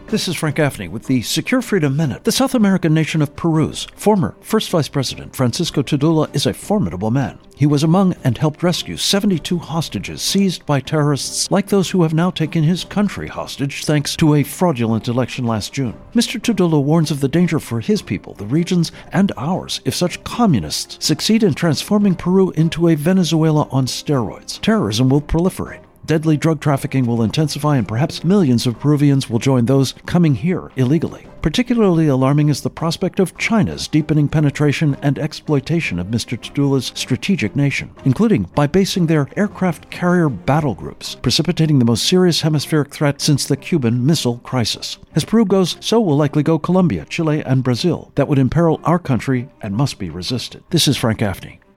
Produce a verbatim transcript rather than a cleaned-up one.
This is Frank Gaffney with the Secure Freedom Minute. The South American nation of Peru's former First Vice President Francisco Tudela is a formidable man. He was among and helped rescue seventy-two hostages seized by terrorists like those who have now taken his country hostage thanks to a fraudulent election last June. Mister Tudela warns of the danger for his people, the regions, and ours if such communists succeed in transforming Peru into a Venezuela on steroids. Terrorism will proliferate. Deadly drug trafficking will intensify, and perhaps millions of Peruvians will join those coming here illegally. Particularly alarming is the prospect of China's deepening penetration and exploitation of Mister Tudela's strategic nation, including by basing their aircraft carrier battle groups, precipitating the most serious hemispheric threat since the Cuban Missile Crisis. As Peru goes, so will likely go Colombia, Chile, and Brazil. That would imperil our country and must be resisted. This is Frank Gaffney.